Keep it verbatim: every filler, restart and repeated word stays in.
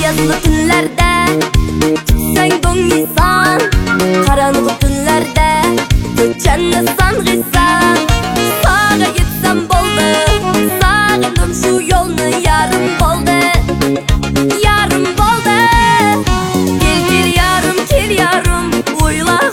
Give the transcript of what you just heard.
Ayazlı günlerde sen dongisan, karanlık günlerde göçenle sangıysan. Sağa gitsem boldu, sağındım şu yolunu, yarım boldu, yarım boldu. Gel gel yarım, gel yarım, uyla